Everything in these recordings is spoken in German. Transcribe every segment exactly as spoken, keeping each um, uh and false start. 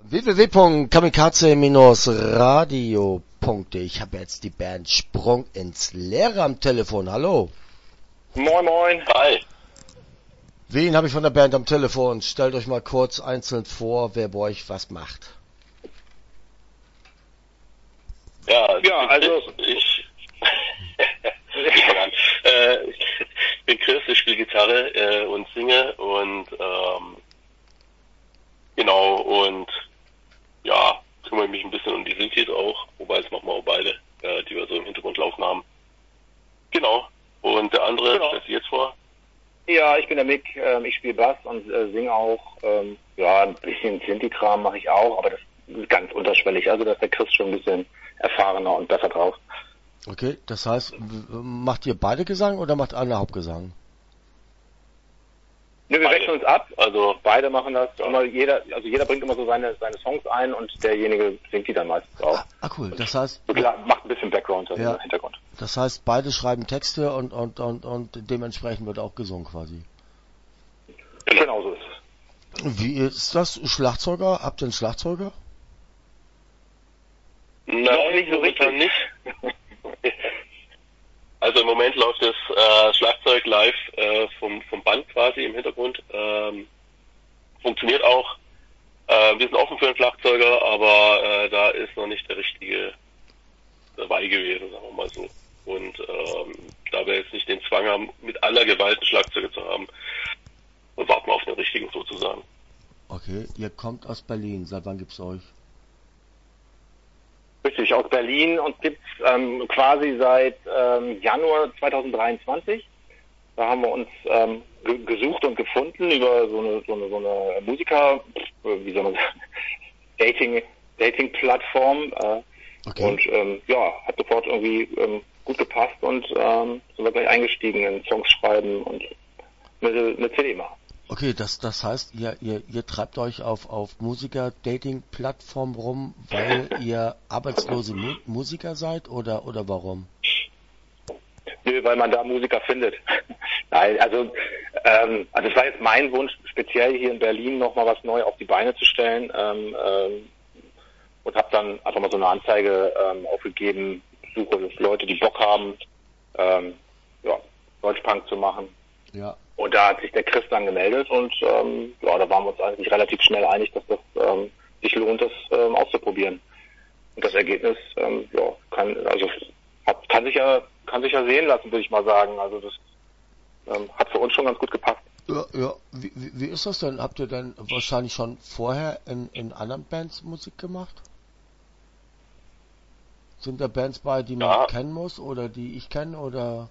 w w w punkt kamikaze radio punkt de. Ich habe jetzt die Band Sprung ins Leere am Telefon. Hallo. Moin, moin. Hi. Wen habe ich von der Band am Telefon? Stellt euch mal kurz einzeln vor, wer bei euch was macht. Ja, ja also ich, äh, ich bin Chris, ich spiele Gitarre äh, und singe und ähm, genau und ja, kümmere mich ein bisschen um die Synthes auch, wobei es machen wir auch beide, äh, die wir so im Hintergrund laufen haben. Genau. Und der andere, genau. stellt sich jetzt vor? Ja, ich bin der Mick, ähm, ich spiele Bass und äh, singe auch. Ähm, ja, ein bisschen Synthi-Kram mache ich auch, aber das ist ganz unterschwellig. Also da ist der Chris schon ein bisschen erfahrener und besser drauf. Okay, das heißt, macht ihr beide Gesang oder macht einer Hauptgesang? Ne, wir beide. wechseln uns ab, also beide machen das. Immer jeder, also jeder bringt immer so seine seine Songs ein und derjenige singt die dann meistens auch. Ah, ah cool, das heißt... So klar, macht ein bisschen Background also ja, im Hintergrund. Das heißt, beide schreiben Texte und, und, und, und dementsprechend wird auch gesungen quasi. Genau so ist es. Wie ist das? Schlagzeuger? Habt ihr einen Schlagzeuger? Nein, Noch nicht so richtig. Nicht. Also im Moment läuft das äh, Schlagzeug live äh, vom, vom Band quasi im Hintergrund. Ähm, funktioniert auch. Äh, wir sind offen für einen Schlagzeuger, aber äh, da ist noch nicht der richtige dabei gewesen, sagen wir mal so. Und ähm, da wir jetzt nicht den Zwang haben, mit aller Gewalt einen Schlagzeuger zu haben, warten wir auf den richtigen sozusagen. Okay, ihr kommt aus Berlin. Seit wann gibt's euch? Richtig, aus Berlin und gibt's ähm, quasi seit ähm, Januar zwanzig dreiundzwanzig. Da haben wir uns ähm, ge- gesucht und gefunden über so eine so eine, so eine Musiker, wie soll man sagen, Dating Dating-Plattform. Äh, okay. Und ähm, ja, hat sofort irgendwie ähm, gut gepasst und ähm, sind wir gleich eingestiegen in Songs schreiben und eine, eine C D machen. Okay, das das heißt, ihr ihr ihr treibt euch auf auf Musiker-Dating-Plattform rum, weil ihr arbeitslose Mu- Musiker seid oder oder warum? Nö, weil man da Musiker findet. Nein, also ähm, also es war jetzt mein Wunsch, speziell hier in Berlin nochmal was neu auf die Beine zu stellen. Ähm, ähm, und habe dann einfach mal so eine Anzeige ähm, aufgegeben, suche Leute, die Bock haben, ähm, ja, Deutschpunk zu machen. Ja. Und da hat sich der Chris dann gemeldet und ähm, ja, da waren wir uns eigentlich relativ schnell einig, dass das ähm, sich lohnt, das ähm, auszuprobieren. Und das Ergebnis, ähm, ja, kann also hat, kann sich ja kann sich ja sehen lassen, würde ich mal sagen. Also das ähm, hat für uns schon ganz gut gepasst. Ja, ja. Wie, wie, wie ist das denn? Habt ihr denn wahrscheinlich schon vorher in, in anderen Bands Musik gemacht? Sind da Bands bei, die man Ja. kennen muss oder die ich kenne oder?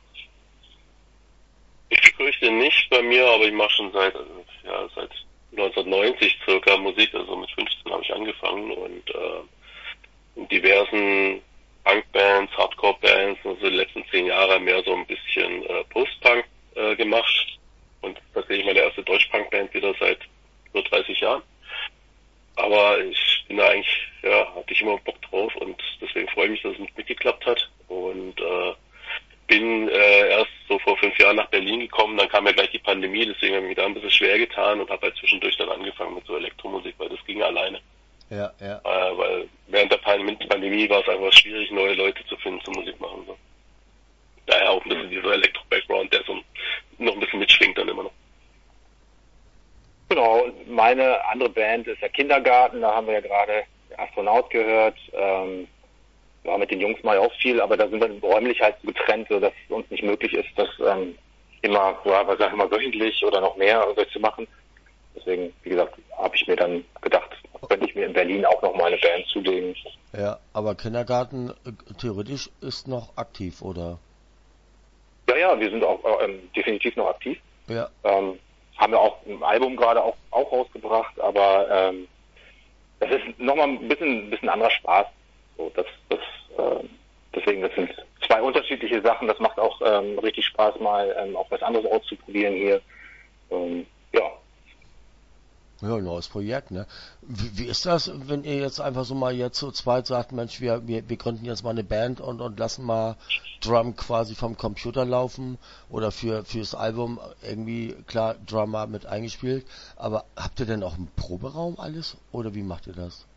Ich fürchte nicht bei mir, aber ich mache schon seit also, ja seit neunzehnhundertneunzig circa Musik, also mit fünfzehn habe ich angefangen und äh, in diversen Punkbands, Hardcore-Bands, also die letzten zehn Jahre mehr so ein bisschen äh, Post-Punk äh, gemacht und tatsächlich meine erste Deutsch-Punk-Band wieder seit nur dreißig Jahren. Aber ich bin da eigentlich, ja, hatte ich immer Bock drauf und deswegen freue ich mich, dass es mit mitgeklappt hat und äh, bin äh, erst so vor fünf Jahren nach Berlin gekommen, dann kam ja gleich die Pandemie, deswegen habe ich mich da ein bisschen schwer getan und habe halt zwischendurch dann angefangen mit so Elektromusik, weil das ging alleine. Ja, ja. Äh, weil während der Pandemie war es einfach schwierig, neue Leute zu finden zum Musik machen. So. Daher auch ein bisschen dieser Elektro-Background, der so noch ein bisschen mitschwingt dann immer noch. Genau, und meine andere Band ist der Kindergarten, da haben wir ja gerade Astronaut gehört. Ähm, ja, mit den Jungs mal auch viel, aber da sind wir räumlich halt so getrennt, so dass es uns nicht möglich ist, das ähm, immer, ja, was sag ich mal, wöchentlich oder noch mehr so zu machen. Deswegen, wie gesagt, habe ich mir dann gedacht, könnte ich mir in Berlin auch noch mal eine Band zulegen. Ja, aber Kindergarten äh, theoretisch ist noch aktiv, oder? Ja, ja, wir sind auch ähm, definitiv noch aktiv. Ja. Ähm, haben wir auch ein Album gerade auch, auch rausgebracht, aber ähm, das ist nochmal ein bisschen, ein bisschen anderer Spaß. So, das, das, äh, deswegen, das sind zwei unterschiedliche Sachen. Das macht auch ähm, richtig Spaß, mal ähm, auch was anderes auszuprobieren hier. Ähm, ja. Ja, neues Projekt, ne? Wie, wie ist das, wenn ihr jetzt einfach so mal jetzt zu zweit sagt, Mensch, wir, wir, wir gründen jetzt mal eine Band und, und lassen mal Drum quasi vom Computer laufen oder für fürs Album irgendwie, klar, Drummer mit eingespielt, aber habt ihr denn auch einen Proberaum alles oder wie macht ihr das?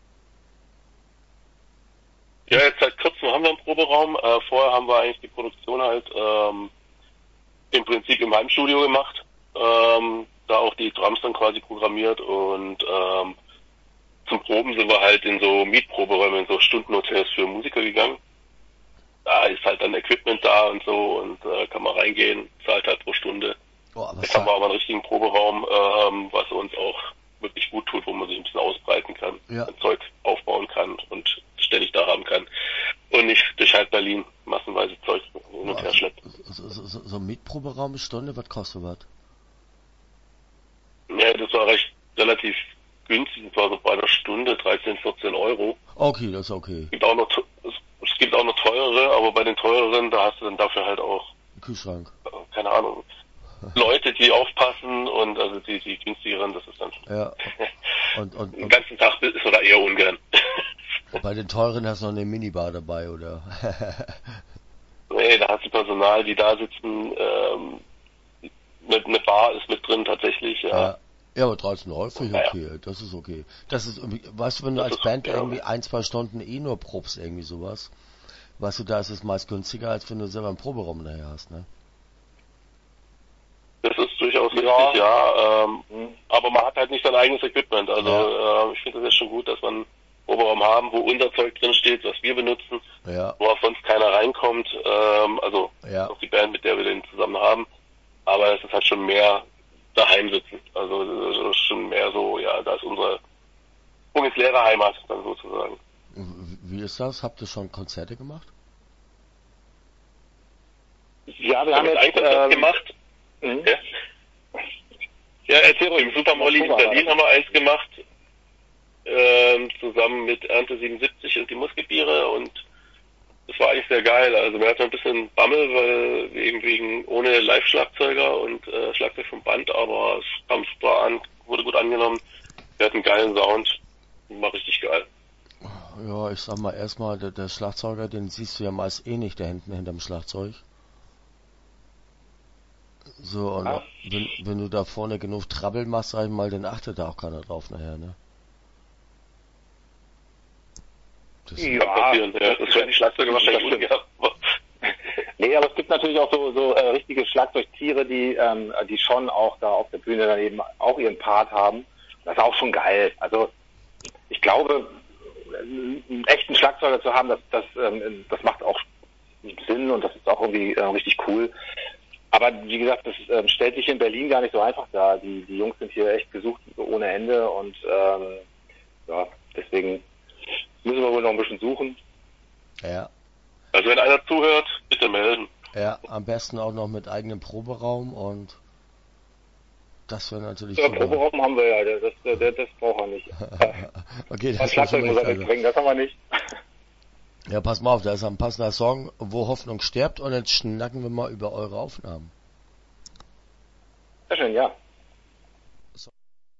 Ja, jetzt seit kurzem haben wir einen Proberaum. Äh, vorher haben wir eigentlich die Produktion halt ähm, im Prinzip im Heimstudio gemacht. Ähm, da auch die Drums dann quasi programmiert und ähm, zum Proben sind wir halt in so Mietproberäume, in so Stundenhotels für Musiker gegangen. Da ist halt dann Equipment da und so und äh, kann man reingehen, zahlt halt pro Stunde. Oh, aber Jetzt haben wir aber einen richtigen Proberaum, ähm, was uns auch wirklich gut tut, wo man sich ein bisschen ausbreiten kann, ja. ein Zeug aufbauen kann und ständig da haben kann. Und nicht durch halt Berlin massenweise Zeug hin und her schleppt. So, so, so, so ein Mietproberaum eine Stunde, was kostet was? Ja, das war recht relativ günstig, das war so bei einer Stunde dreizehn, vierzehn Euro. Okay, das ist okay. Es gibt auch noch, es, es gibt auch noch teurere, aber bei den teureren, da hast du dann dafür halt auch, Kühlschrank. keine Ahnung, Leute, die aufpassen und also die, die günstigeren, das ist dann ja. Und, und, den und ganzen Tag ist man da eher ungern. bei den teuren hast du noch eine Minibar dabei, oder? Nee, da hast du Personal, die da sitzen, ähm, eine, eine Bar ist mit drin tatsächlich, ja. Ja, ja aber dreizehn Euro finde ich Naja. okay, das ist okay. Das ist, irgendwie- weißt du, wenn du Das als ist- Band ja. irgendwie ein, zwei Stunden eh nur probst, irgendwie sowas, weißt du, da ist es meist günstiger, als wenn du selber einen Proberaum daher hast, ne? Das ist durchaus Ja. richtig, ja. Ähm, Hm. aber man hat halt nicht sein eigenes Equipment. Also Ja. äh, ich finde es jetzt schon gut, dass wir einen Proberaum haben, wo unser Zeug drin steht, was wir benutzen, Ja, wo auch sonst keiner reinkommt. Ähm, also ja, auch die Band, mit der wir den zusammen haben. Aber es ist halt schon mehr daheim sitzen. Also es ist schon mehr so, ja, da ist unsere ungefähre Heimat dann sozusagen. W- wie ist das? Habt ihr schon Konzerte gemacht? Ja, wir Wir haben haben jetzt ein Konzert ähm, gemacht. hm? Ja, ja erzähl ruhig. Im Super Molly in Berlin haben wir eins gemacht. Ähm, zusammen mit Ernte siebenundsiebzig und die Muskelbiere und das war eigentlich sehr geil. Also wir hatten ein bisschen Bammel, weil wir eben wegen ohne Live-Schlagzeuger und äh, Schlagzeug vom Band, aber es kam super an, wurde gut angenommen. Wir hatten einen geilen Sound, war richtig geil. Ja, ich sag mal erstmal, der, der Schlagzeuger, den siehst du ja meist eh nicht da hinten hinterm Schlagzeug. So, und Ja. wenn, wenn du da vorne genug Trabbel machst, sag ich mal, dann achtet da auch keiner drauf nachher, ne? Das, Ja, Kann passieren. Ja, das wäre die Schlagzeuger wahrscheinlich das stimmt. ungern. Nee, aber es gibt natürlich auch so, so äh, richtige Schlagzeugtiere, die, ähm, die schon auch da auf der Bühne dann eben auch ihren Part haben. Das ist auch schon geil. Also ich glaube, einen echten Schlagzeuger zu haben, das, das, ähm, das macht auch Sinn und das ist auch irgendwie äh, richtig cool. Aber wie gesagt, das ähm, stellt sich in Berlin gar nicht so einfach dar. Die, die Jungs sind hier echt gesucht ohne Ende und ähm, ja, deswegen müssen wir wohl noch ein bisschen suchen. ja, Also wenn einer zuhört, bitte melden. ja, am besten auch noch mit eigenem Proberaum und das wäre natürlich Ja, super. Proberaum haben wir ja, das, das, das, das braucht er nicht. Okay, Das das ist Schlagzeug schon muss er recht, also. mitbringen, das haben wir nicht. Ja, pass mal auf, da ist ein passender Song, wo Hoffnung stirbt und jetzt schnacken wir mal über eure Aufnahmen. Sehr schön, ja.